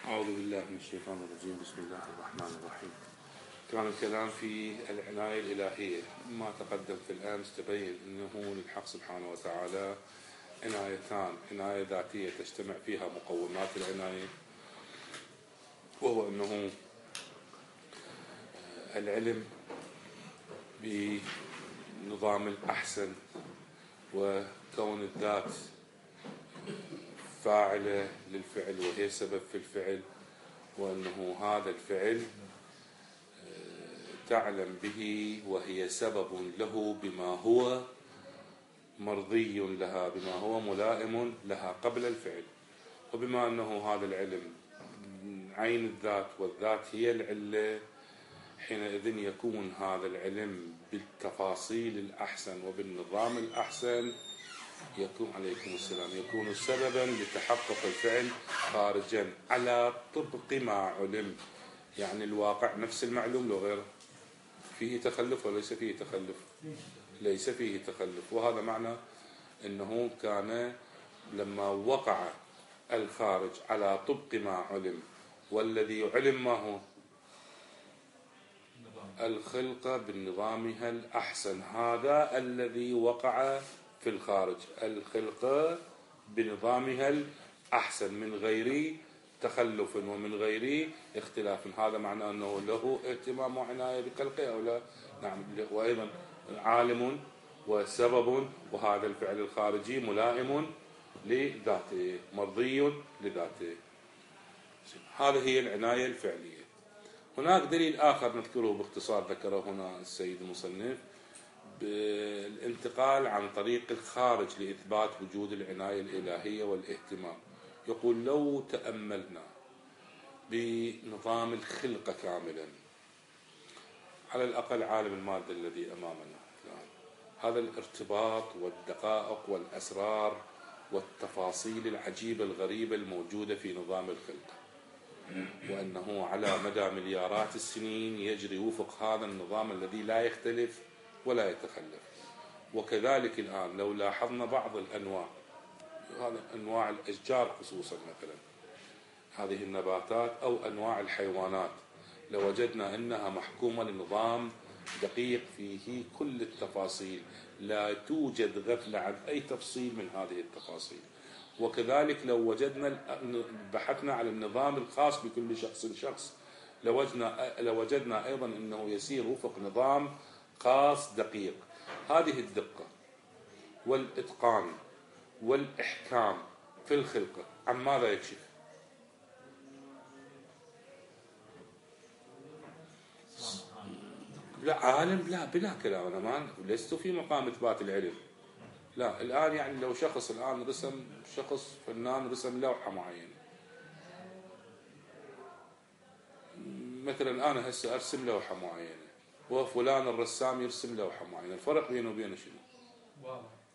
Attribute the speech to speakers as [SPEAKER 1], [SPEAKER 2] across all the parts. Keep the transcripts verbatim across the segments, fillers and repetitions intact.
[SPEAKER 1] أعوذ بالله من الشيطان الرجيم. بسم الله الرحمن الرحيم. كان الكلام في العناية الإلهية. ما تقدم في الأمس تبين أنه للحق سبحانه وتعالى عنايتان: عناية ذاتية تجتمع فيها مقومات العناية، وهو أنه العلم بنظام الأحسن، وكون الذات فاعلة للفعل وهي سبب في الفعل، وأنه هذا الفعل تعلم به وهي سبب له بما هو مرضي لها، بما هو ملائم لها قبل الفعل. وبما أنه هذا العلم عين الذات والذات هي العلة، حينئذ يكون هذا العلم بالتفاصيل الأحسن وبالنظام الأحسن يكون عليكم السلام يكون سببا لتحقق الفعل خارجا على طبق ما علم. يعني الواقع نفس المعلوم لو غيره. فيه تخلف وليس فيه تخلف؟ ليس فيه تخلف. وهذا معنى أنه كان لما وقع الخارج على طبق ما علم، والذي علم ما هو الخلقة بنظامها الأحسن، هذا الذي وقع في الخارج، الخلقة بنظامها الأحسن من غير تخلف ومن غير اختلاف. هذا معنى أنه له اهتمام وعناية بخلقه أو لا؟ نعم. وأيضا عالم وسبب، وهذا الفعل الخارجي ملائم لذاته مرضي لذاته. هذه هي العناية الفعلية. هناك دليل آخر نذكره باختصار ذكره هنا السيد المصنف، بالانتقال عن طريق الخارج لإثبات وجود العناية الإلهية والاهتمام. يقول: لو تأملنا بنظام الخلقة كاملا، على الأقل عالم المادة الذي أمامنا الآن، هذا الارتباط والدقائق والأسرار والتفاصيل العجيبة الغريبة الموجودة في نظام الخلقة، وأنه على مدى مليارات السنين يجري وفق هذا النظام الذي لا يختلف ولا يتخلف. وكذلك الآن لو لاحظنا بعض الأنواع، هذا أنواع الأشجار خصوصا، مثلا هذه النباتات أو أنواع الحيوانات، لوجدنا أنها محكومة لنظام دقيق فيه كل التفاصيل، لا توجد غفلة عن أي تفصيل من هذه التفاصيل. وكذلك لو وجدنا بحثنا على النظام الخاص بكل شخص شخص، لوجدنا لوجدنا أيضا أنه يسير وفق نظام خاص دقيق. هذه الدقة والإتقان والإحكام في الخلقة عن ماذا يكشف؟ لا عالم، لا بلا كلام. أنا ما لست في مقام إثبات العلم. لا الآن يعني لو شخص الآن رسم، شخص فنان رسم لوحة معينة، مثلا أنا هسه أرسم لوحة معينة وفلان الرسام يرسم لوحة معينة، الفرق بينه وبينه شنو؟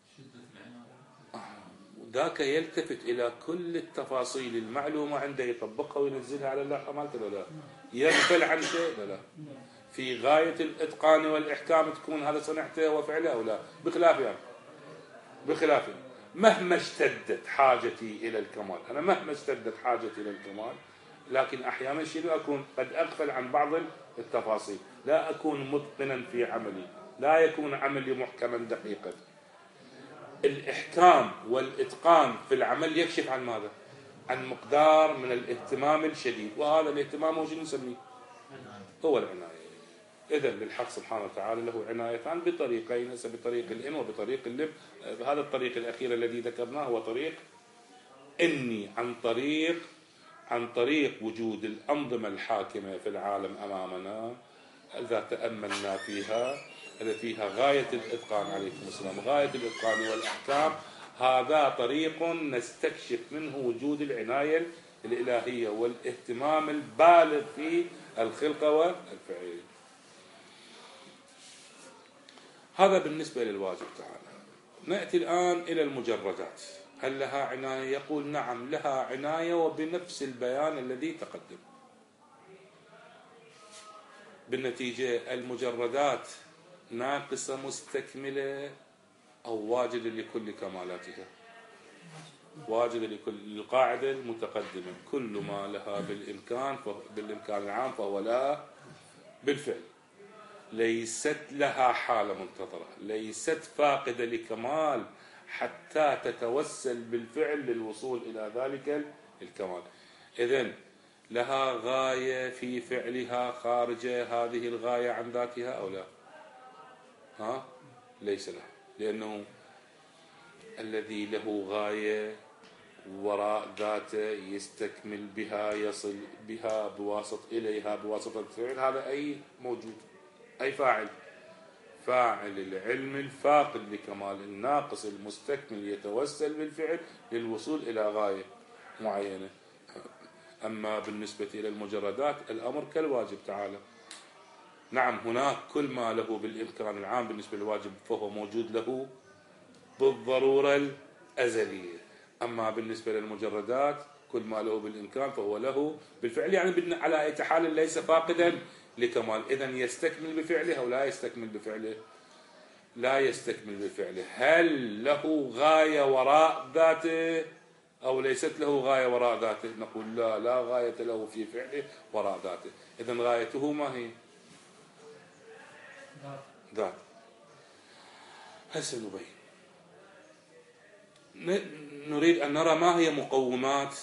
[SPEAKER 1] ذاك يلتفت إلى كل التفاصيل المعلومة عنده، يطبقها وينزلها على اللوحة مالته، لا يغفل عن شيء، لا لا في غاية الإتقان والإحكام تكون هذا صنعته وفعله أو لا. بخلاف يعني بخلاف مهما اشتدت حاجتي إلى الكمال، أنا مهما اشتدت حاجتي إلى الكمال، لكن أحيانا شنو أكون قد أغفل عن بعض التفاصيل، لا أكون متقنا في عملي، لا يكون عملي محكما دقيقا. الإحكام والإتقان في العمل يكشف عن ماذا؟ عن مقدار من الاهتمام الشديد، وهذا الاهتمام هو شنو نسميه؟ هو العناية. إذن للحق سبحانه وتعالى له عنايتان بطريقين، بطريق الإن وبطريق اللب. هذا الطريق الأخير الذي ذكرناه هو طريق إني، عن طريق عن طريق وجود الأنظمة الحاكمة في العالم أمامنا، إذا تأملنا فيها إذا فيها غاية الإتقان، عليكم السلام، غاية الإتقان والأحكام، هذا طريق نستكشف منه وجود العناية الإلهية والاهتمام البالغ في الخلقة والفعل. هذا بالنسبة للواجب تعالى. نأتي الآن إلى المجردات. هل لها عناية؟ يقول نعم لها عناية، وبنفس البيان الذي تقدم. بالنتيجة المجردات ناقصة مستكملة أو واجدة لكل كمالاتها؟ واجد لكل القاعدة المتقدمة، كل ما لها بالإمكان بالإمكان العام فهو لها بالفعل، ليست لها حالة منتظرة، ليست فاقدة لكمال حتى تتوسل بالفعل للوصول إلى ذلك الكمال. إذن لها غاية في فعلها خارجة هذه الغاية عن ذاتها أو لا؟ ها؟ ليس لها، لأنه الذي له غاية وراء ذاته يستكمل بها، يصل بها بواسط إليها بواسطة الفعل، هذا أي موجود، أي فاعل، فاعل العلم الفاقد لكمال، الناقص المستكمل يتوسل بالفعل للوصول إلى غاية معينة. أما بالنسبة إلى المجردات الأمر كالواجب تعالى. نعم هناك كل ما له بالإمكان العام بالنسبة للواجب فهو موجود له بالضرورة الأزلية، أما بالنسبة للمجردات كل ما له بالإمكان فهو له بالفعل، يعني على أي حال ليس فاقدا لكمال. إذن يستكمل بفعله أو لا يستكمل بفعله؟ لا يستكمل بفعله. هل له غاية وراء ذاته أو ليست له غاية وراء ذاته؟ نقول لا، لا غاية له في فعله وراء ذاته. إذن غايته ما هي؟ ذات. هسه نبين، نريد أن نرى ما هي مقومات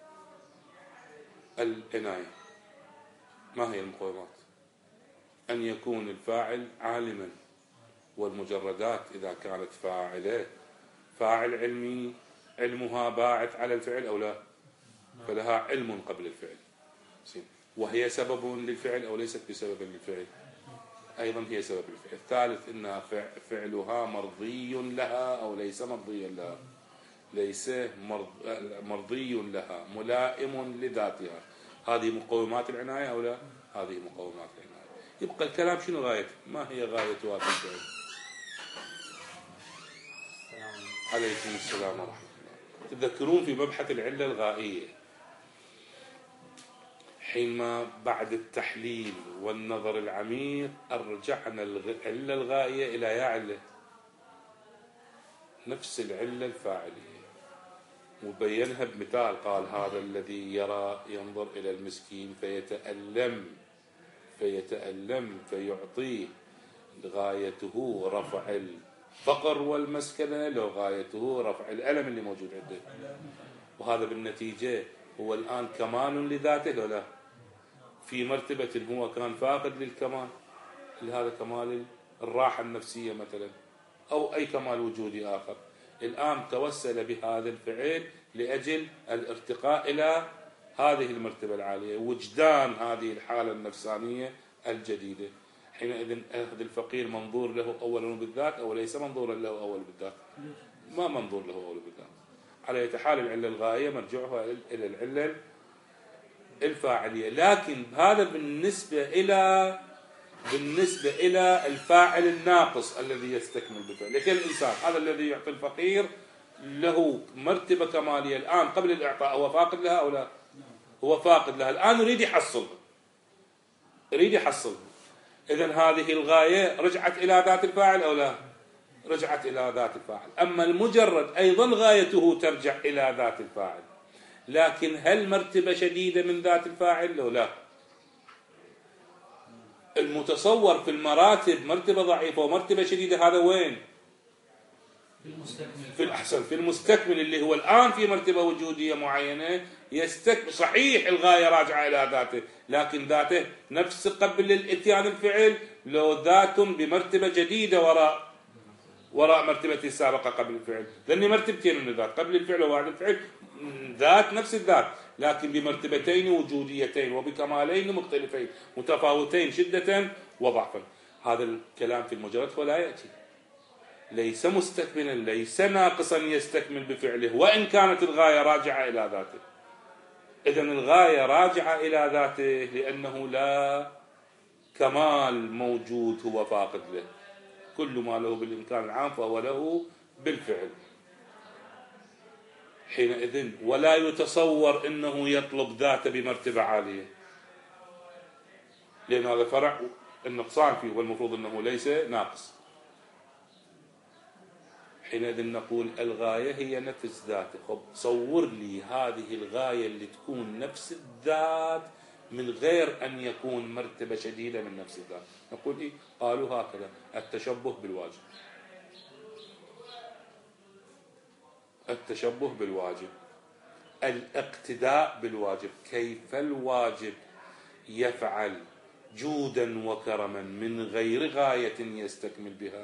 [SPEAKER 1] العناية. ما هي المقومات؟ أن يكون الفاعل عالما، والمجردات إذا كانت فاعلة فاعل علمي علمها باعث على الفعل أو لا؟ فلها علم قبل الفعل، وهي سبب للفعل أو ليست بسبب للفعل؟ أيضا هي سبب الفعل. الثالث إنها فعلها مرضي لها أو ليس مرضيا لها؟ ليس مرضي لها، ملائم لذاتها. هذه مقومات العناية أو لا؟ هذه مقومات العناية. يبقى الكلام شنو غايته؟ ما هي غايتها في الفعل؟ عليكم السلام ورحمة الله. تذكرون في مبحث العلة الغائية حينما بعد التحليل والنظر العميق أرجعنا العلة الغائية إلى يا علة نفس العلة الفاعلية، وبينها بمثال، قال هذا الذي يرى ينظر إلى المسكين فيتألم فيتألم فيعطيه، غايته رفع الفقر والمسكنة، لو غايته رفع الألم اللي موجود عنده، وهذا بالنتيجة هو الآن كمال لذاته لو لا؟ في مرتبة هو كان فاقد للكمال، لهذا كمال الراحة النفسية مثلا أو أي كمال وجودي آخر، الآن توسل بهذا الفعل لأجل الارتقاء إلى هذه المرتبة العالية، وجدان هذه الحالة النفسانية الجديدة. حينئذ هذا الفقير منظور له أولا بالذات أو ليس منظورا له أولا بالذات؟ ما منظور له أولا بالذات. على أي حال العلة الغائية مرجعها إلى العلة الفاعلية، لكن هذا بالنسبة إلى بالنسبة إلى الفاعل الناقص الذي يستكمل بفعل. لكن الإنسان هذا الذي يعطي الفقير له مرتبة كمالية الآن قبل الإعطاء، هو فاقد لها أو لا؟ هو فاقد لها، الآن يريد يحصلها، يريد يحصلها. إذن هذه الغاية رجعت إلى ذات الفاعل أو لا؟ رجعت إلى ذات الفاعل. أما المجرد أيضا غايته ترجع إلى ذات الفاعل، لكن هل مرتبة شديدة من ذات الفاعل لو لا؟ المتصور في المراتب مرتبة ضعيفة ومرتبة شديدة، هذا وين؟ في الأحسن في المستكمل اللي هو الآن في مرتبة وجودية معينة يستكمل. صحيح الغاية راجعة إلى ذاته، لكن ذاته نفس قبل الاتيان الفعل، لو ذات بمرتبة جديدة وراء وراء مرتبة السابقة قبل الفعل، لأن مرتبتين من الذات قبل الفعل وبعد الفعل، ذات نفس الذات لكن بمرتبتين وجوديتين وبكمالين مختلفين متفاوتين شدة وضعفا. هذا الكلام في المجرد ولا يأتي، ليس مستكملا، ليس ناقصا يستكمل بفعله وإن كانت الغاية راجعة إلى ذاته. إذن الغاية راجعة إلى ذاته لأنه لا كمال موجود هو فاقد له، كل ما له بالإمكان العام فهو له بالفعل. حينئذ ولا يتصور أنه يطلب ذاته بمرتبة عالية، لأن هذا فرع النقصان فيه، والمفروض أنه ليس ناقص. حينئذ نقول الغاية هي نفس ذاته. خب صور لي هذه الغاية اللي تكون نفس الذات من غير أن يكون مرتبة شديدة من نفس الذات. نقول إيه؟ قالوا هكذا: التشبه بالواجب. التشبه بالواجب، الاقتداء بالواجب. كيف الواجب يفعل جودا وكرما من غير غاية يستكمل بها؟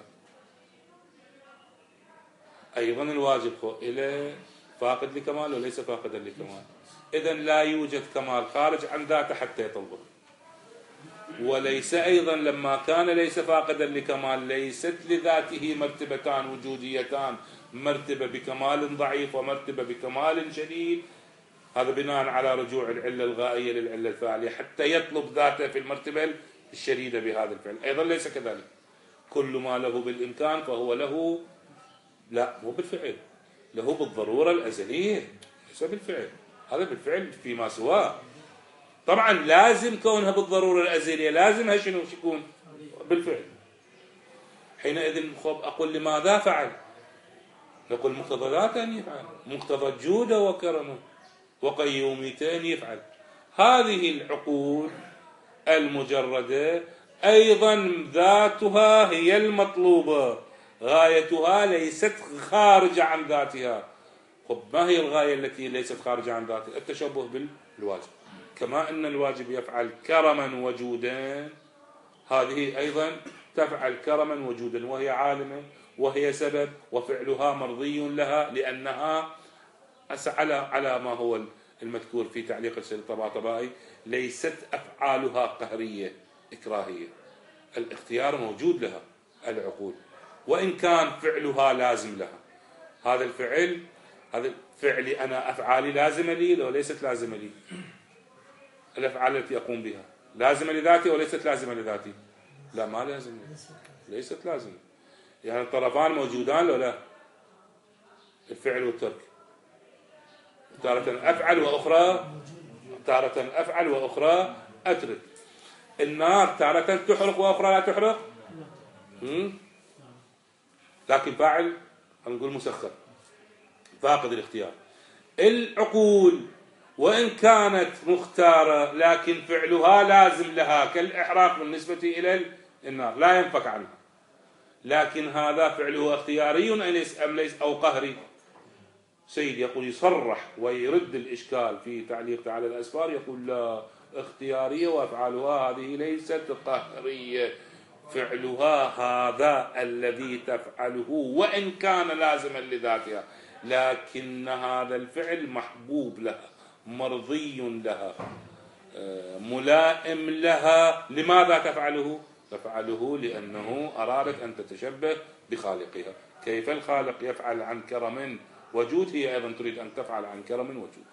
[SPEAKER 1] أيضا الواجب إلى فاقد لكمال وليس فاقدا لكمال. إذن لا يوجد كمال خارج عن ذاته حتى يطلبه، وليس أيضا لما كان ليس فاقدا لكمال ليست لذاته مرتبتان وجوديتان، مرتبة بكمال ضعيف ومرتبة بكمال شديد. هذا بناء على رجوع العلة الغائية للعلة الفاعلية حتى يطلب ذاته في المرتبة الشديدة بهذا الفعل. أيضا ليس كذلك. كل ما له بالإمكان فهو له، لا مو بالفعل، له بالضرورة الأزلية ليس بالفعل. هذا بالفعل فيما سواه. طبعا لازم كونها بالضرورة الأزلية لازمها شنو يكون بالفعل. حينئذ أقول لماذا فعل؟ نقول مقتضى ذاته أن يفعل، مقتضى جوده وكرمه وقيوميته أن يفعل. هذه العقول المجردة أيضا ذاتها هي المطلوبة، غايتها ليست خارجة عن ذاتها. طب ما هي الغاية التي ليست خارجة عن ذاتها؟ التشبه بالواجب. كما أن الواجب يفعل كرما وجودا، هذه أيضا تفعل كرما وجودا، وهي عالمة وهي سبب وفعلها مرضي لها، لأنها على على ما هو المذكور في تعليق السيد الطباطبائي ليست أفعالها قهرية إكراهية. الاختيار موجود لها العقول، وإن كان فعلها لازم لها. هذا الفعل، هذا فعلي أنا أفعالي لازمة لي لو ليست لازمة لي؟ الأفعال التي أقوم بها لازمة لذاتي وليست لازمة لذاتي؟ لا، ما لازمة، ليست لازمة. يعني الطرفان موجودان لو لا؟ الفعل والترك، تارة أفعل وأخرى تارة أفعل وأخرى أترك. النار تارة تحرق وأخرى لا تحرق، لكن فاعل نقول مسخر فاقد الاختيار. العقول وإن كانت مختارة لكن فعلها لازم لها، كالإحراق بالنسبة إلى النار لا ينفك عنها، لكن هذا فعله اختياري أم ليس أو قهري؟ سيد يقول يصرح ويرد الإشكال في تعليق على الأسفار، يقول لا، اختيارية وأفعالها هذه ليست قهرية، فعلها هذا الذي تفعله وإن كان لازما لذاتها، لكن هذا الفعل محبوب لها، مرضي لها، ملائم لها. لماذا تفعله؟ تفعله لأنه أرادت أن تتشبه بخالقها. كيف الخالق يفعل عن كرم وجود، هي أيضا تريد أن تفعل عن كرم وجود.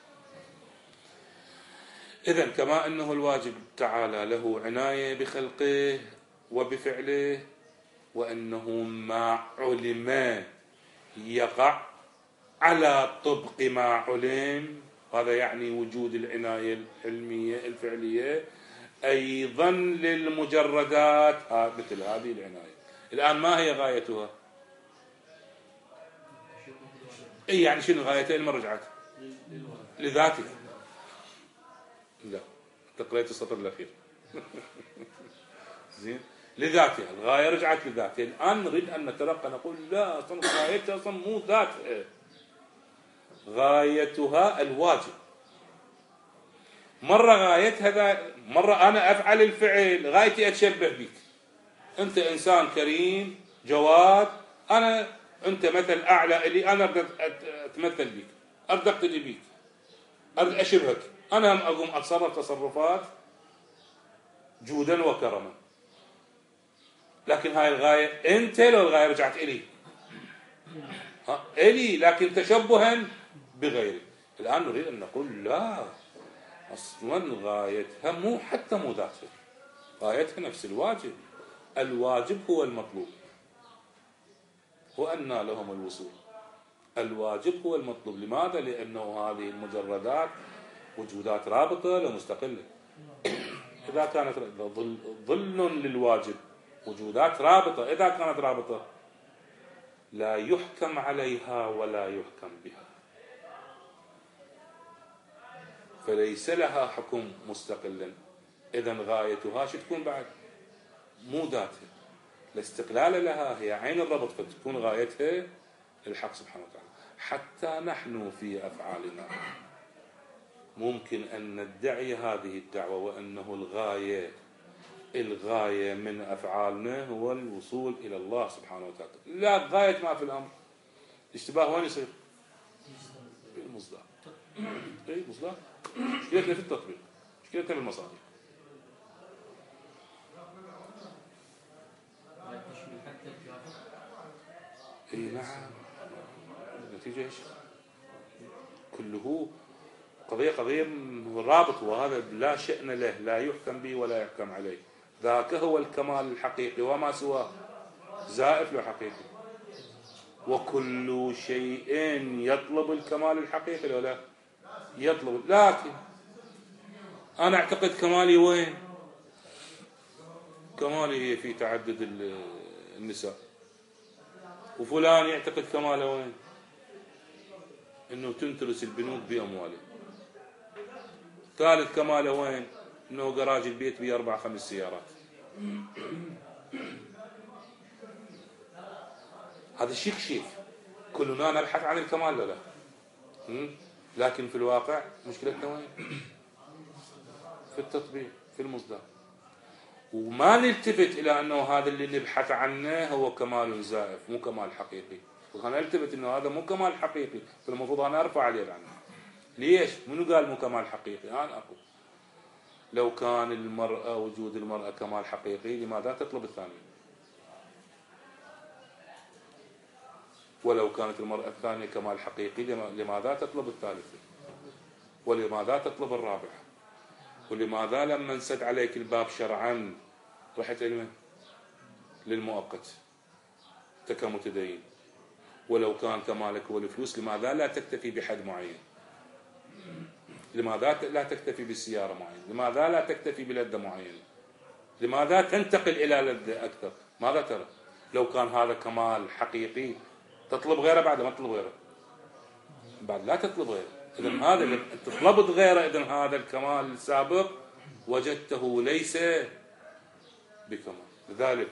[SPEAKER 1] إذن كما أنه الواجب تعالى له عناية بخلقه وبفعله، وأنه ما علم يقع على طبق ما علم، هذا يعني وجود العناية العلمية الفعلية، أيضا للمجردات مثل هذه العناية. الآن ما هي غايتها؟ إيه يعني شنو غايتها؟ لما رجعت لذاتها. لا، تقريت السطر الأخير. زين، لذاتها، الغاية رجعت لذاتها. الآن نريد أن نترقى نقول لا، أصلا غايتها أصلا مو ذاتها، غايتها الواجب. مرة غايتها، مرة أنا أفعل الفعل غايتي أتشبه بك، أنت إنسان كريم جواد، أنا أنت مثل أعلى إلي، أنا أريد أتمثل بك، أريد أقتدي بك، أريد أشبهك، أنا هم أقوم أتصرف تصرفات جودا وكرما. لكن هاي الغاية أنت لو الغاية رجعت إلي، ها إلي، لكن تشبها بغيري. الآن نريد أن نقول لا، أصلا غايتها مو حتى مو ذاتها، غايتها نفس الواجب. الواجب هو المطلوب، وأن لهم الوصول. الواجب هو المطلوب. لماذا؟ لأنه هذه المجردات وجودات رابطة لا مستقلة. إذا كانت ظل للواجب، وجودات رابطة، إذا كانت رابطة لا يحكم عليها ولا يحكم بها، فليس لها حكم مستقلا. إذن غايتها شو تكون بعد؟ مو ذاتها، الاستقلال لها هي عين الربط، فتكون غايتها الحق سبحانه وتعالى. حتى نحن في أفعالنا ممكن أن ندعي هذه الدعوة، وأنه الغاية الغاية من أفعالنا هو الوصول إلى الله سبحانه وتعالى. لا، غاية ما في الأمر الاشتباه وين يصير؟ في المصداق. اي مصداق. مشكلتنا في التطبيق، مشكلتنا بالمصادر. اي نعم، النتيجة ايش؟ كله قضية قضية رابط، وهذا لا شأن له، لا يحكم به ولا يحكم عليه. ذاك هو الكمال الحقيقي، وما سواه زائف له حقيقي. وكل شيء يطلب الكمال الحقيقي لو لا يطلب. لكن أنا أعتقد كمالي وين؟ كمالي هي في تعدد النساء. وفلان يعتقد كماله وين؟ إنه تنترس البنوك بأمواله. ثالث كماله وين؟ إنه جراج البيت بيه أربع خمس سيارات. هذا شيك شيك، كلنا نبحث عن الكمال لا لا، لكن في الواقع مشكلتنا وين؟ في التطبيق، في المصدر. وما نلتفت إلى أنه هذا اللي نبحث عنه هو كمال زائف، مو كمال حقيقي. وأنا ألتفت أنه هذا مو كمال حقيقي، فالمفروض أنا أرفع اليد عنه. ليش؟ منو قال مو كمال حقيقي؟ أنا أقول لو كان المرأة وجود المرأة كمال حقيقي، لماذا تطلب الثانية؟ ولو كانت المرأة الثانية كمال حقيقي، لماذا تطلب الثالثة؟ ولماذا تطلب الرابعة؟ ولماذا لما انسد عليك الباب شرعا رحت إلى للمؤقت أنت كمتدين؟ ولو كان كمالك هو الفلوس، لماذا لا تكتفي بحد معين؟ لماذا لا تكتفي بالسيارة معينة؟ لماذا لا تكتفي بلذة معينة؟ لماذا تنتقل إلى لذة أكثر؟ ماذا ترى؟ لو كان هذا كمال حقيقي تطلب غيره بعد ما تطلب غيره، بعد لا تطلب غيره. إذن هذا اللي طلبت غيره، إذن هذا الكمال السابق وجدته ليس بكمال. لذلك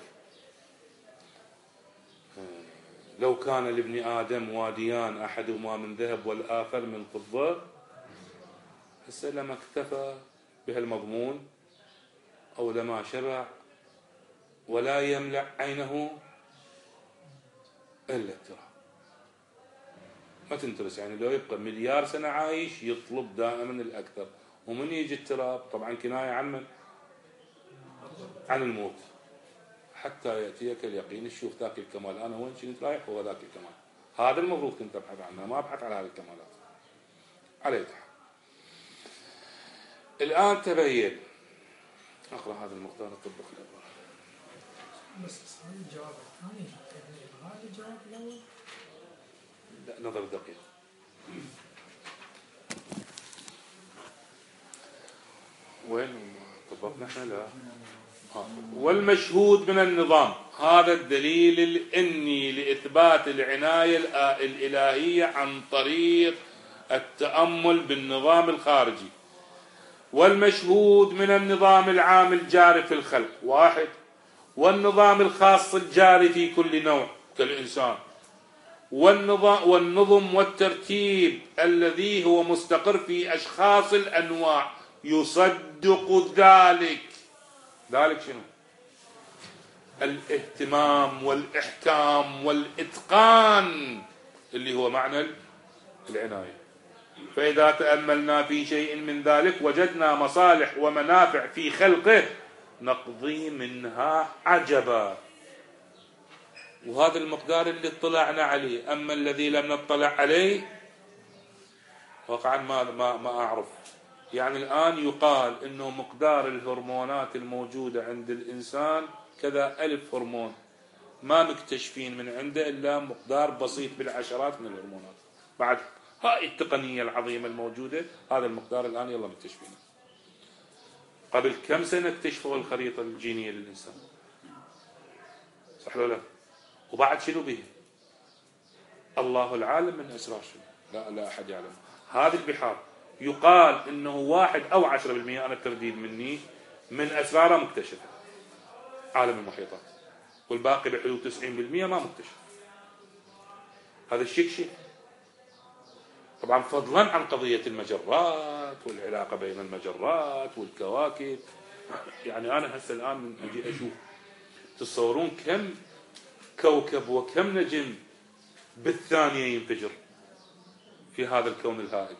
[SPEAKER 1] لو كان لابن آدم واديان أحدهما من ذهب والآخر من فضة، هسه لما اكتفى بهالمضمون أو لما شبع ولا يملأ عينه إلا التراب. ما تنترس، يعني لو يبقى مليار سنة عايش يطلب دائما الأكثر. ومن يجي التراب طبعا كناية عن من؟ عن الموت. حتى يأتيك اليقين، تشوف ذاك الكمال. أنا وين كنت رايح؟ هو ذاك الكمال. هذا المفروض كنت أبحث عنه، ما أبحث على هذه الكمالات. عليه تحت. الآن تبين. أقرأ هذا المقدار أطبق الأبواب.
[SPEAKER 2] بس هذا الجواب الثاني، هذا الجواب الأول
[SPEAKER 1] لا، نظر دقيق. وين طبقنا احنا؟ لا. والمشهود من النظام، هذا الدليل الإني لإثبات العناية الإلهية عن طريق التأمل بالنظام الخارجي. والمشهود من النظام العام الجاري في الخلق واحد، والنظام الخاص الجاري في كل نوع كالإنسان، والنظام والنظم والترتيب الذي هو مستقر في أشخاص الأنواع يصدق ذلك. ذلك شنو؟ الاهتمام والإحكام والإتقان اللي هو معنى العناية. فإذا تأملنا في شيء من ذلك وجدنا مصالح ومنافع في خلقه نقضي منها عجبا. وهذا المقدار اللي اطلعنا عليه. أما الذي لم نطلع عليه واقعا ما ما ما أعرف. يعني الآن يقال إنه مقدار الهرمونات الموجودة عند الإنسان كذا ألف هرمون، ما مكتشفين من عنده إلا مقدار بسيط بالعشرات من الهرمونات. بعد هاي التقنية العظيمة الموجودة هذا المقدار الآن يلا مكتشفينه. قبل كم سنة اكتشفوا الخريطة الجينية للإنسان، صح ولا لا؟ وبعد شنو به؟ الله العالم من أسرار شنو؟ لا لا أحد يعلم. هذه البحار يقال إنه واحد أو عشرة بالمئة، أنا الترديد مني، من أسرارها مكتشفة عالم المحيطات، والباقي بحدود تسعين بالمئة ما مكتشف. هذا الشيء شيء طبعا فضلا عن قضية المجرات والعلاقة بين المجرات والكواكب. يعني أنا هسه الآن من أجي أشوف، تتصورون كم كوكب وكم نجم بالثانية ينفجر في هذا الكون الهائل؟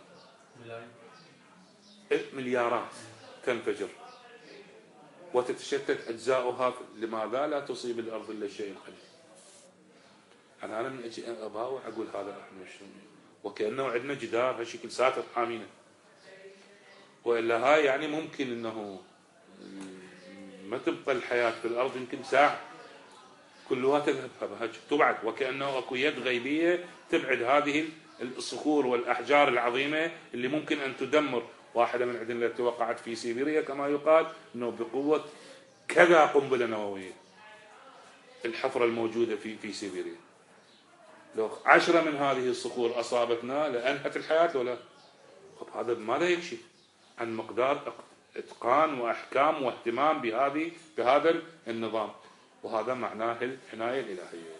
[SPEAKER 1] مليارات تنفجر وتتشتت أجزاؤها. لماذا لا تصيب الأرض إلا الشيء القليل؟ أنا أنا من أجي أباوع أقول هذا إحنا شنو، وكأنه عندنا جدار هالشكل ساتر حامينا، وإلا هاي يعني ممكن إنه ما تبقى الحياة في الأرض يمكن ساعة كلها تذهب تبعد، وكأنه أكو يد غيبية تبعد هذه الصخور والأحجار العظيمة اللي ممكن أن تدمر. واحدة من عندنا التي وقعت في سيبيريا كما يقال أنه بقوة كذا قنبلة نووية، الحفرة الموجودة في في سيبيريا، لو عشرة من هذه الصخور أصابتنا لأنهت الحياة لو لا. هذا ماذا يكشف عن مقدار إتقان وأحكام واهتمام بهذه بهذا النظام، وهذا معناه العناية الإلهية.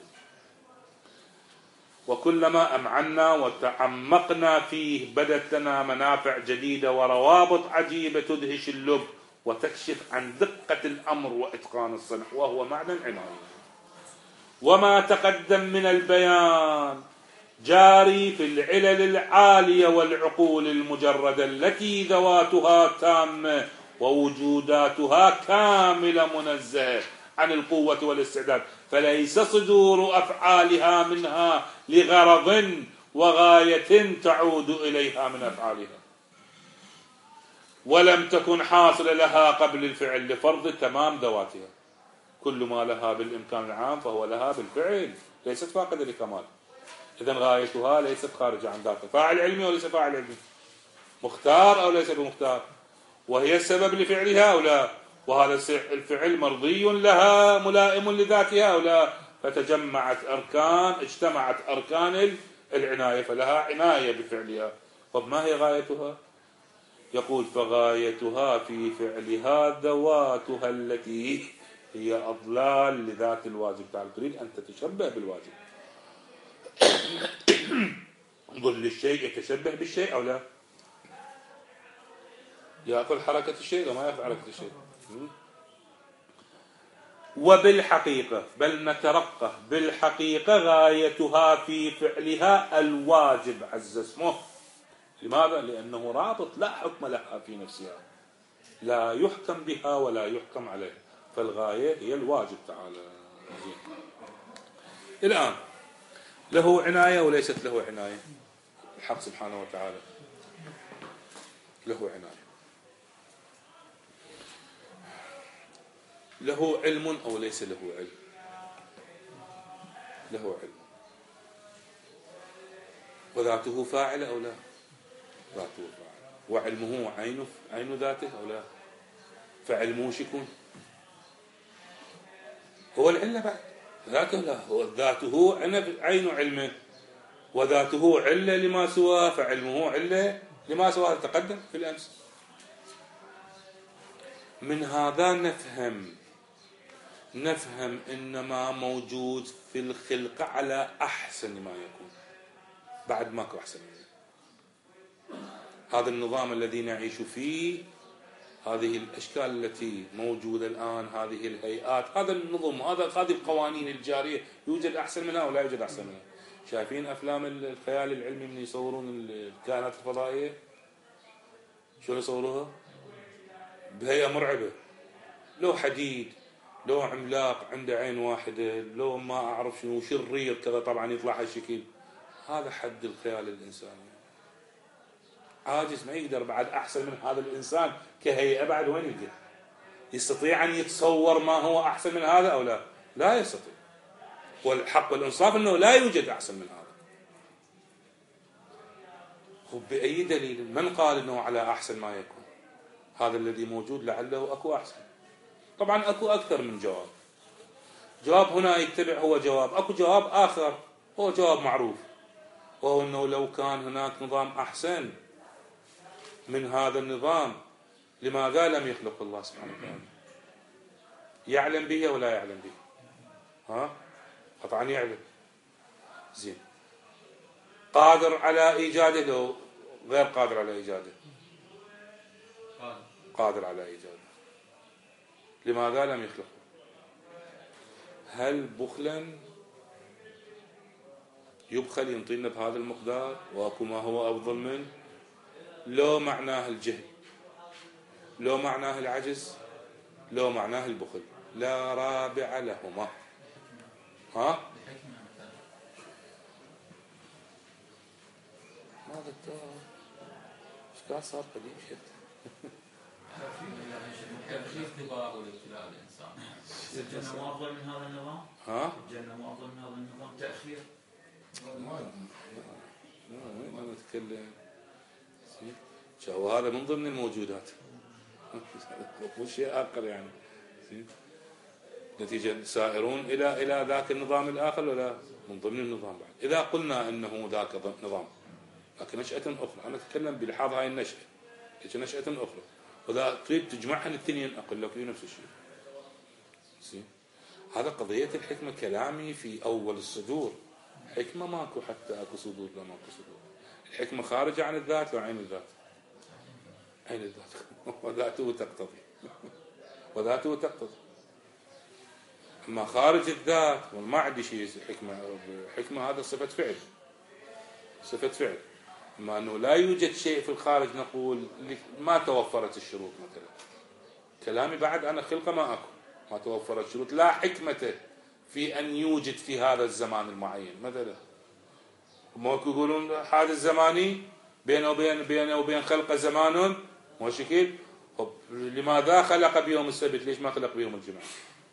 [SPEAKER 1] وكلما أمعنا وتعمقنا فيه بدت لنا منافع جديدة وروابط عجيبة تدهش اللب وتكشف عن دقة الأمر وإتقان الصنع، وهو معنى العناية. وما تقدم من البيان جاري في العلل العالية والعقول المجردة التي ذواتها تامة ووجوداتها كاملة منزهة عن القوة والاستعداد، فليس صدور أفعالها منها لغرض وغاية تعود إليها من أفعالها، ولم تكن حاصلة لها قبل الفعل لفرض تمام ذواتها. كل ما لها بالإمكان العام فهو لها بالفعل، ليست فاقدة لكمال. إذن غايتها ليست خارجة عن ذاتها. فاعل علمي وليس فاعل علمي، مختار أو ليس بمختار، وهي السبب لفعلها أو لا، وهذا الفعل مرضي لها ملائم لذاتها أو لا. فتجمعت أركان اجتمعت أركان العناية فلها عناية بفعلها. طب ما هي غايتها؟ يقول فغايتها في فعلها ذواتها التي هي أضلال لذات الواجب. تعال تريد أن تتشبه بالواجب، ظل الشيء يتشبه بالشيء أو لا؟ يأكل حركة الشيء وما يأكل حركة الشيء. وبالحقيقة بل نترقى بالحقيقة غايتها في فعلها الواجب عز اسمه. لماذا؟ لأنه رابط لا حكم لها في نفسها، لا يحكم بها ولا يحكم عليها، فالغاية هي الواجب تعالى. الآن له عناية وليست له عناية؟ الحق سبحانه وتعالى له عناية. له علم أو ليس له علم؟ له علم. وذاته فاعلة أو لا؟ ذاته فاعلة. وعلمه عين عين ذاته أو لا؟ فعلمه شكون؟ هو العلة بعد ذاته لا، هو ذاته عين علمه، وذاته علة لما سواه، فعلمه علة لما سواه. تقدم في الأمس. من هذا نفهم نفهم إنما موجود في الخلقة على أحسن ما يكون، بعد ماكو أحسن منه. هذا النظام الذي نعيش فيه، هذه الأشكال التي موجودة الآن، هذه الهيئات، هذا النظم، هذا هذه القوانين الجارية، يوجد أحسن منها ولا يوجد أحسن منها؟ شايفين أفلام الخيال العلمي من يصورون الكائنات الفضائية شو يصوروها؟ بهيئة مرعبة، لو حديد، لو عملاق عنده عين واحدة، لو ما أعرف شنو شرير كذا، طبعا يطلع هالشكل. هذا حد الخيال الإنساني، عاجز، ما يقدر بعد أحسن من هذا الإنسان كهيئة. بعد وين يقدر؟ يستطيع أن يتصور ما هو أحسن من هذا أو لا؟ لا يستطيع. والحق والإنصاف أنه لا يوجد أحسن من هذا. وبأي دليل؟ من قال أنه على أحسن ما يكون؟ هذا الذي موجود لعله أكو أحسن. طبعا أكو أكثر من جواب. جواب هنا يتبع هو جواب، أكو جواب آخر هو جواب معروف، وهو أنه لو كان هناك نظام أحسن من هذا النظام لماذا لم يخلق الله سبحانه وتعالى؟ يعلم به ولا يعلم به؟ ها؟ قطعا يعلم. زين، قادر على إيجاده لو غير قادر على إيجاده؟ قادر على إيجاده. لماذا لم يخلقه؟ هل بخلا يبخل ينطينا بهذا المقدار واكو ما هو أفضل منه؟ لو معناه الجهل، لو معناه العجز، لو معناه البخل، لا رابع لهما. ها؟ ماذا ايش قاعد صار قديم شيء؟
[SPEAKER 3] في اختبار والابتلاء الانسان. الجنة مو افضل من هذا النظام؟
[SPEAKER 1] ها؟
[SPEAKER 3] الجنة مو افضل من هذا النظام؟ تأخير.
[SPEAKER 1] ما نتكلم. وهذا من ضمن الموجودات. مو شيء آخر يعني. نتيجة سائرون إلى إلى ذاك النظام الآخر ولا من ضمن النظام بعد. إذا قلنا أنه ذاك نظام لكن نشأة أخرى، أنا أتكلم بلحاظ هاي النشأة، هيك نشأة أخرى، وإذا تريد تجمعها الاثنين أقول لك في نفس الشيء. زين، هذا قضية الحكمة. كلامي في أول الصدور حكمة ماكو حتى أكو صدور لا ماكو صدور. الحكمة خارجة عن الذات وعين الذات. عين الذات وذاته تقتضي وذاته تقتضي. أما خارج الذات وما عندي شيء حكمة. حكمة هذا صفة فعل، صفة فعل. أما أنه لا يوجد شيء في الخارج نقول ما توفرت الشروط مثلا. كلامي بعد أنا خلقة ما أكو، ما توفرت الشروط، لا حكمة في أن يوجد في هذا الزمان المعين مثلا. هم يقولون حادث الزماني بينه وبين بينه وبين خلقه زمان مو شكل. لماذا خلق بيوم السبت؟ ليش ما خلق بيوم الجمعة؟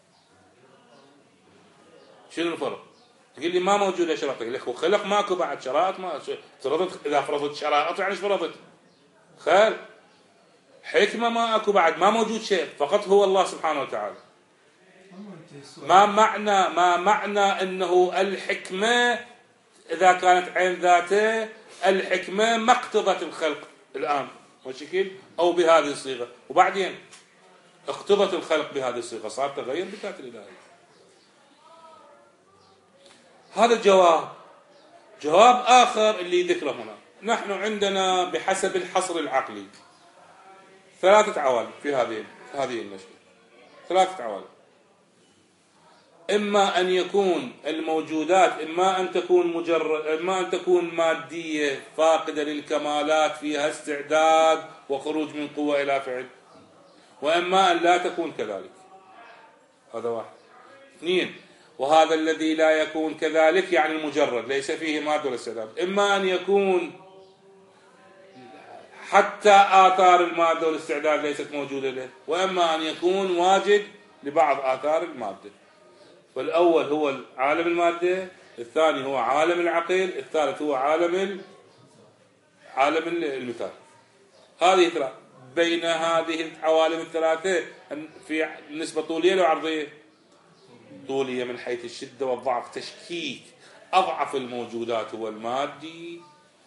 [SPEAKER 1] شنو الفرق؟ تقول لي ما موجودة شرائط. يقول لك وخلق ماكو بعد شرائط. ما فرضت، إذا فرضت شرائط يعني ايش فرضت؟ خير، حكمة ما اكو بعد، ما موجود شيء، فقط هو الله سبحانه وتعالى. ما معنى ما معنى انه الحكمة اذا كانت عين ذاته، الحكمة ما اقتضت الخلق الان وشكل او بهذه الصيغة، وبعدين اقتضت الخلق بهذه الصيغة، صار تغير بذات الالهية. هذا الجواب. جواب آخر اللي ذكره هنا، نحن عندنا بحسب الحصر العقلي ثلاثة عوالم في هذه هذه النشأة، ثلاثة عوالم. إما أن يكون الموجودات إما أن تكون مجرد إما أن تكون مادية فاقدة للكمالات فيها استعداد وخروج من قوة إلى فعل، وإما أن لا تكون كذلك. هذا واحد. اثنين، وهذا الذي لا يكون كذلك يعني المجرد ليس فيه مادة ولا استعداد. إما أن يكون حتى آثار المادة والاستعداد ليست موجودة له، وإما أن يكون واجد لبعض آثار المادة. فالأول هو عالم المادة، الثاني هو عالم العقل، الثالث هو عالم عالم المثال. هذه ثلاثة. بين هذه العوالم الثلاثة في نسبة طولية أو عرضية؟ طولية من حيث الشدة والضعف. تشكيك أضعف الموجودات هو المادي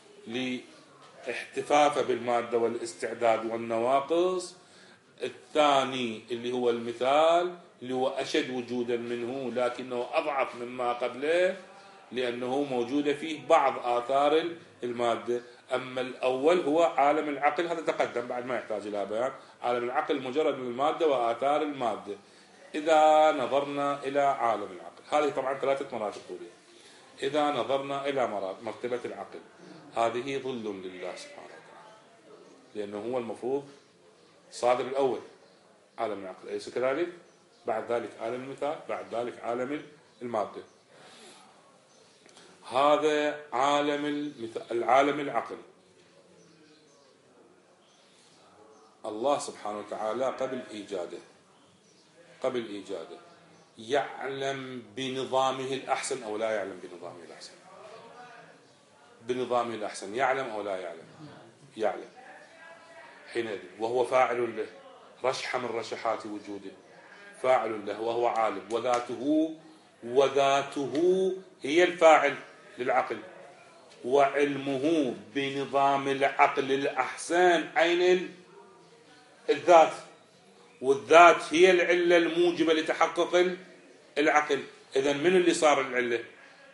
[SPEAKER 1] لاحتفافه بالمادة والاستعداد والنواقص. الثاني اللي هو المثال اللي هو أشد وجودا منه لكنه أضعف مما قبله لأنه موجودة فيه بعض آثار المادة. أما الأول هو عالم العقل، هذا تقدم بعد ما يحتاج إلى بيان. عالم العقل مجرد من المادة وآثار المادة. إذا نظرنا إلى عالم العقل، هذه طبعا ثلاثة مراتب طولية. إذا نظرنا إلى مرتبة العقل، هذه ظل لله سبحانه وتعالى، لأنه هو المفروض صادر الأول عالم العقل، أليس كذلك؟ بعد ذلك عالم المثال، بعد ذلك عالم المادة. هذا عالم المثال، العالم العقل. الله سبحانه وتعالى قبل إيجاده قبل إيجاده يعلم بنظامه الأحسن أو لا يعلم بنظامه الأحسن؟ بنظامه الأحسن يعلم أو لا يعلم؟ يعلم. حينئذ وهو فاعل له، رشحة من رشحات وجوده، فاعل له وهو عالم، وذاته وذاته هي الفاعل للعقل، وعلمه بنظام العقل الأحسن عين الذات، والذات هي العلة الموجبة لتحقق العقل. إذن من اللي صار العلة؟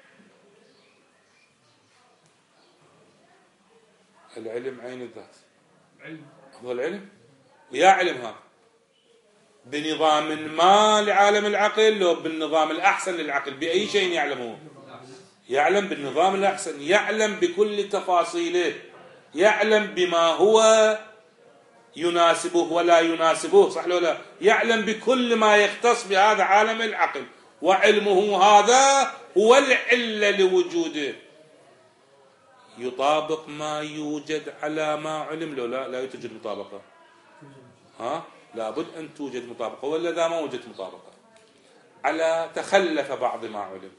[SPEAKER 1] العلم عين الذات، هو العلم، ويا علم هذا بنظام ما لعالم العقل لو بالنظام الأحسن للعقل. بأي شيء يعلمه؟ يعلم بالنظام الأحسن، يعلم بكل تفاصيله، يعلم بما هو يناسبه ولا يناسبه، صح لو لا؟ يعلم بكل ما يختص بهذا عالم العقل، وعلمه هذا هو العلة لوجوده، يطابق ما يوجد على ما علم. لو لا لا توجد مطابقة، ها لابد أن توجد مطابقة، ولا إذا ما وجدت مطابقة على تخلف بعض ما علم،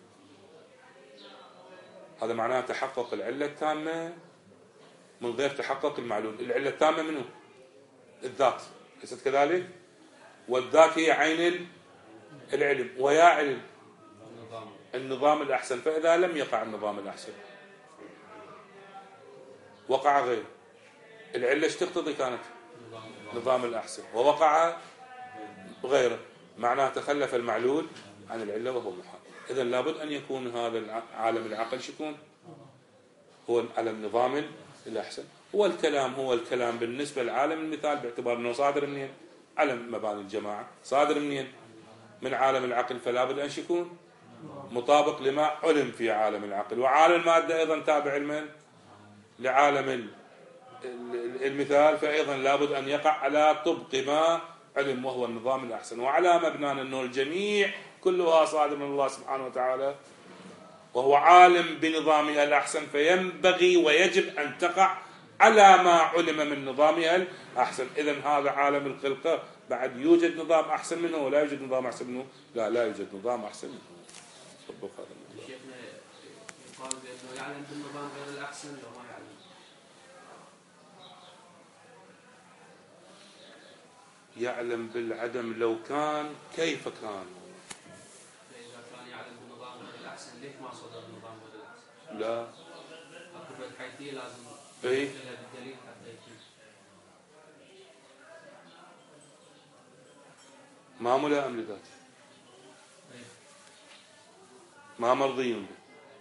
[SPEAKER 1] هذا معناه تحقق العلة التامة من غير تحقق المعلول. العلة التامة منه الذات، ليست كذلك؟ والذات هي عين العلم، ويا علم النظام الأحسن. فإذا لم يقع النظام الأحسن وقع غيره، العلة ايش تقتضي؟ كانت نظام الأحسن، ووقع غيره، معناه تخلف المعلول عن العلة وهو المحال. إذن لابد أن يكون هذا عالم العقل شكون؟ هو على النظام الأحسن. هو الكلام هو الكلام بالنسبة لعالم المثال، باعتبار أنه صادر منين؟ علم مباني الجماعة صادر منين؟ من عالم العقل، فلا بد أن يكون مطابق لما علم في عالم العقل. وعالم المادة أيضا تابع لمن؟ لعالم المثال، فأيضا لابد أن يقع على طبق ما علم وهو النظام الأحسن. وعلى مبنى أنه الجميع كلها صادر من الله سبحانه وتعالى وهو عالم بنظامها الأحسن، فينبغي ويجب أن تقع على ما علم من نظامها الأحسن. إذن هذا عالم الخلقة بعد يوجد نظام أحسن منه ولا يوجد نظام أحسن منه؟ لا لا يوجد نظام أحسن منه. طبق هذا الموضوع.
[SPEAKER 4] شيخنا يقال بأنه يعلم بالنظام غير الأحسن لو ما يعلم.
[SPEAKER 1] يعلم بالعدم لو كان كيف كان؟
[SPEAKER 4] فإذا كان يعلم بالنظام غير الأحسن ليش ما صدر النظام غير الأحسن؟
[SPEAKER 1] لا
[SPEAKER 4] أكبر الحيثية لازم
[SPEAKER 1] إيه؟
[SPEAKER 4] يدخلها بالدليل حتى يكون
[SPEAKER 1] ما ملائم لذاته، ما مرضي به.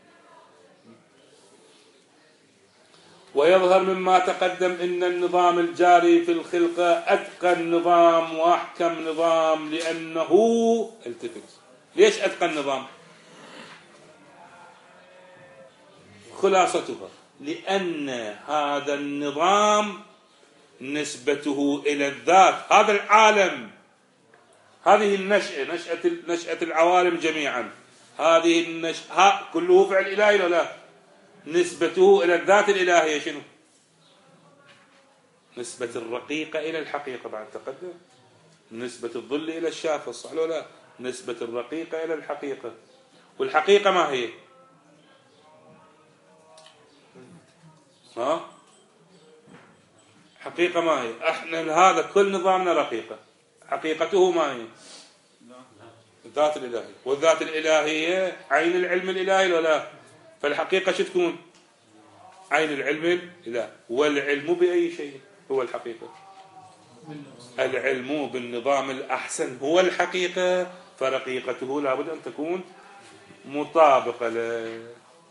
[SPEAKER 1] ويظهر مما تقدم أن النظام الجاري في الخلقة أتقن نظام وأحكم نظام، لأنه التفت. ليش أتقن نظام؟ خلاصتها لأن هذا النظام نسبته إلى الذات، هذا العالم، هذه النشأة، نشأة نشأة العوالم جميعا، هذه النشأة كله فعل إلهي ولا لا؟ نسبته إلى الذات الإلهية شنو؟ نسبة الرقيقة إلى الحقيقة بعد تقدم، نسبة الظل إلى الشافة، صح ولا لا؟ نسبة الرقيقة إلى الحقيقة، والحقيقة ما هي؟ ها؟ حقيقة ما هي؟ احنا هذا كل نظامنا رقيقة، حقيقته ما هي؟ الذات الإلهية، والذات الإلهية عين العلم الإلهي ولا لا؟ فالحقيقة شو تكون؟ عين العلم الإلهي. والعلم بأي شيء هو الحقيقة؟ العلم بالنظام الأحسن هو الحقيقة، فرقيقته لابد أن تكون مطابقة له.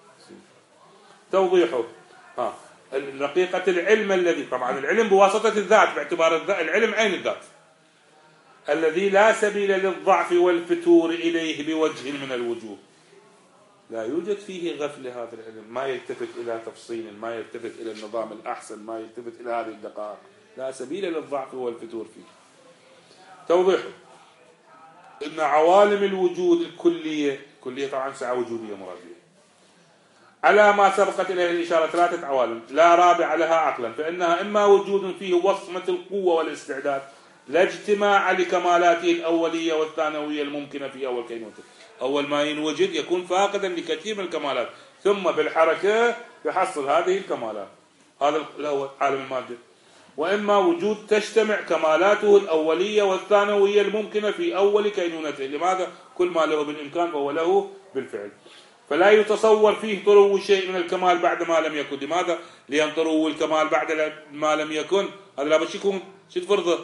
[SPEAKER 1] توضيحه ها رقيقة العلم الذي، طبعا العلم بواسطة الذات باعتبار العلم عين الذات الذي لا سبيل للضعف والفتور إليه بوجه من الوجوه، لا يوجد فيه غفلة. هذا العلم ما يلتفت إلى تفصيل، ما يلتفت إلى النظام الأحسن، ما يلتفت إلى هذه الدقائق، لا سبيل للضعف والفتور فيه. توضيحه إن عوالم الوجود الكلية، كلية طبعا سعة وجودية مرادية، على ما سبقت إليه الإشارة ثلاثة عوالم لا رابع لها عقلا، فإنها إما وجود فيه وصمة القوة والاستعداد لا اجتماع لكمالاته الأولية والثانوية الممكنة في أول كينونته، أول ما ينوجد يكون فاقدا لكثير من الكمالات، ثم بالحركة يحصل هذه الكمالات، هذا الأول عالم المادة. وإما وجود تجتمع كمالاته الأولية والثانوية الممكنة في أول كينونته، لماذا؟ كل ما له بالإمكان فهو له بالفعل. فلا يتصور فيه طرو شيء من الكمال بعد ما لم يكن. لماذا؟ لأن طرو الكمال بعد ما لم يكن هذا لا بد يكون شو تفرضه؟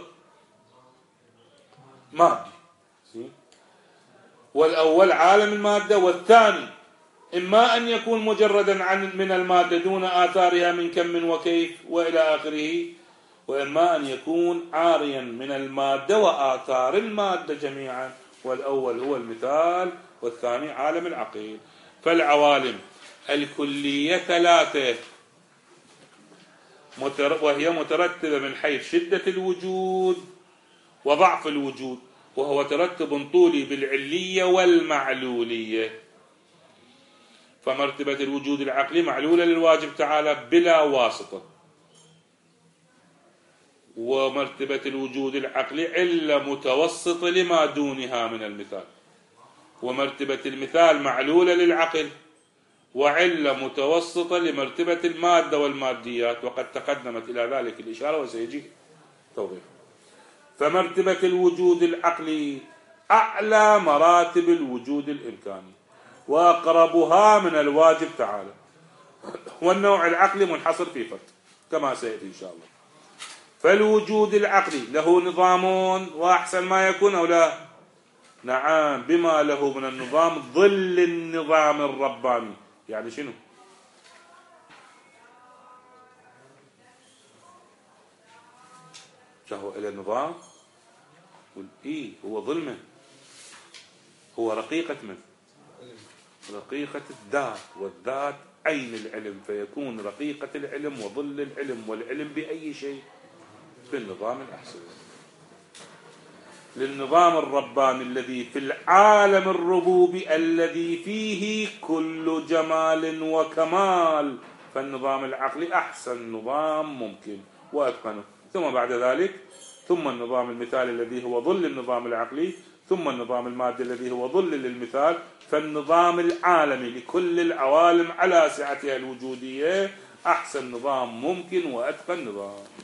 [SPEAKER 1] مادي. والأول عالم المادة، والثاني إما أن يكون مجردا عن من المادة دون آثارها من كم وكيف وإلى آخره، وإما أن يكون عاريا من المادة وآثار المادة جميعا، والأول هو المثال والثاني عالم العقيل. فالعوالم الكلية ثلاثة، وهي مترتبة من حيث شدة الوجود وضعف الوجود، وهو ترتب طولي بالعلية والمعلولية. فمرتبة الوجود العقلي معلولة للواجب تعالى بلا واسطة، ومرتبة الوجود العقلي علة متوسطة لما دونها من المثال، ومرتبة المثال معلولة للعقل وعلة متوسطة لمرتبة المادة والماديات، وقد تقدمت إلى ذلك الإشارة وسيجي توضيح. فمرتبة الوجود العقلي أعلى مراتب الوجود الإمكاني وأقربها من الواجب تعالى، والنوع العقلي منحصر في فرد كما سيأتي إن شاء الله. فالوجود العقلي له نظام وأحسن ما يكون أو لا؟ نعم، بما له من النظام ظل النظام الرباني. يعني شنو؟ شهو إلى نظام إيه هو ظل من؟ هو رقيقة من؟ رقيقة الذات، والذات عين العلم، فيكون رقيقة العلم وظل العلم، والعلم بأي شيء؟ بالنظام الأحسن، للنظام الرباني الذي في العالم الربوبي الذي فيه كل جمال وكمال. فالنظام العقلي أحسن نظام ممكن وأتقنه، ثم بعد ذلك ثم النظام المثالي الذي هو ظل النظام العقلي، ثم النظام المادي الذي هو ظل للمثال. فالنظام العالمي لكل العوالم على سعتها الوجودية أحسن نظام ممكن وأتقن نظام.